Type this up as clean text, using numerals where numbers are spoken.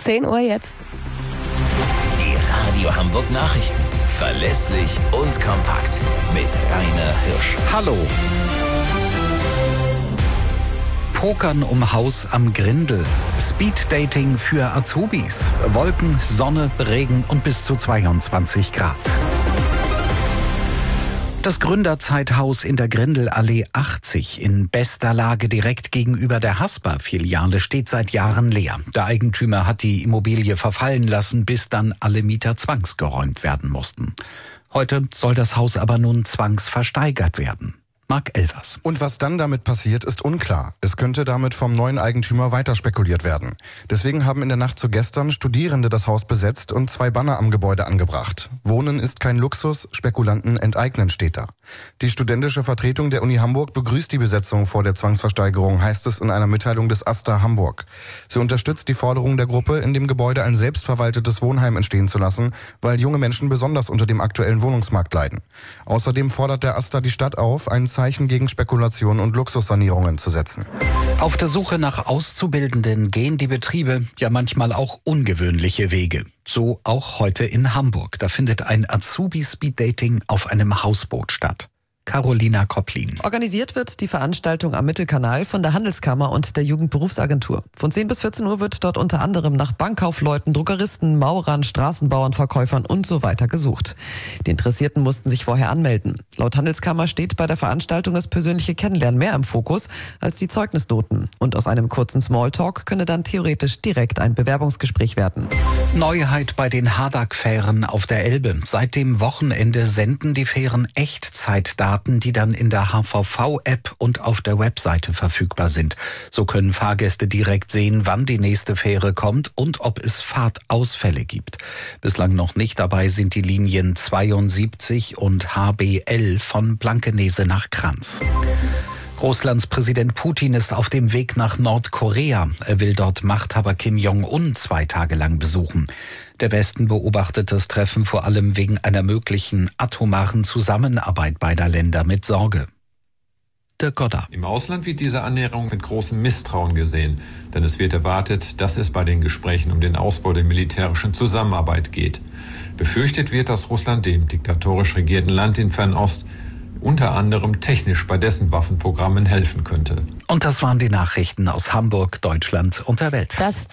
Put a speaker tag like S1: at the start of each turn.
S1: 10 Uhr jetzt.
S2: Die Radio Hamburg Nachrichten. Verlässlich und kompakt. Mit Rainer Hirsch.
S3: Hallo. Pokern um Haus am Grindel. Speeddating für Azubis. Wolken, Sonne, Regen und bis zu 22 Grad. Das Gründerzeithaus in der Grindelallee 80 in bester Lage direkt gegenüber der Haspa-Filiale steht seit Jahren leer. Der Eigentümer hat die Immobilie verfallen lassen, bis dann alle Mieter zwangsgeräumt werden mussten. Heute soll das Haus aber nun zwangsversteigert werden. Marc Elvers.
S4: Und was dann damit passiert, ist unklar. Es könnte damit vom neuen Eigentümer weiter spekuliert werden. Deswegen haben in der Nacht zu gestern Studierende das Haus besetzt und 2 Banner am Gebäude angebracht. Wohnen ist kein Luxus, Spekulanten enteignen steht da. Die studentische Vertretung der Uni Hamburg begrüßt die Besetzung vor der Zwangsversteigerung, heißt es in einer Mitteilung des AStA Hamburg. Sie unterstützt die Forderung der Gruppe, in dem Gebäude ein selbstverwaltetes Wohnheim entstehen zu lassen, weil junge Menschen besonders unter dem aktuellen Wohnungsmarkt leiden. Außerdem fordert der AStA die Stadt auf, ein Zeichen gegen Spekulation und Luxussanierungen zu setzen.
S3: Auf der Suche nach Auszubildenden gehen die Betriebe ja manchmal auch ungewöhnliche Wege. So auch heute in Hamburg. Da findet ein Azubi-Speeddating auf einem Hausboot statt. Carolina Kopplin.
S5: Organisiert wird die Veranstaltung am Mittelkanal von der Handelskammer und der Jugendberufsagentur. Von 10 bis 14 Uhr wird dort unter anderem nach Bankkaufleuten, Druckeristen, Maurern, Straßenbauern, Verkäufern und so weiter gesucht. Die Interessierten mussten sich vorher anmelden. Laut Handelskammer steht bei der Veranstaltung das persönliche Kennenlernen mehr im Fokus als die Zeugnisnoten. Und aus einem kurzen Smalltalk könne dann theoretisch direkt ein Bewerbungsgespräch werden.
S3: Neuheit bei den Hadak-Fähren auf der Elbe. Seit dem Wochenende senden die Fähren Echtzeitdaten, die dann in der HVV-App und auf der Webseite verfügbar sind. So können Fahrgäste direkt sehen, wann die nächste Fähre kommt und ob es Fahrtausfälle gibt. Bislang noch nicht dabei sind die Linien 72 und HBL von Blankenese nach Kranz. Russlands Präsident Putin ist auf dem Weg nach Nordkorea. Er will dort Machthaber Kim Jong-un 2 Tage lang besuchen. Der Westen beobachtet das Treffen vor allem wegen einer möglichen atomaren Zusammenarbeit beider Länder mit Sorge. Dirk Godder.
S6: Im Ausland wird diese Annäherung mit großem Misstrauen gesehen, denn es wird erwartet, dass es bei den Gesprächen um den Ausbau der militärischen Zusammenarbeit geht. Befürchtet wird, dass Russland dem diktatorisch regierten Land in Fernost unter anderem technisch bei dessen Waffenprogrammen helfen könnte.
S3: Und das waren die Nachrichten aus Hamburg, Deutschland und der Welt.
S1: Das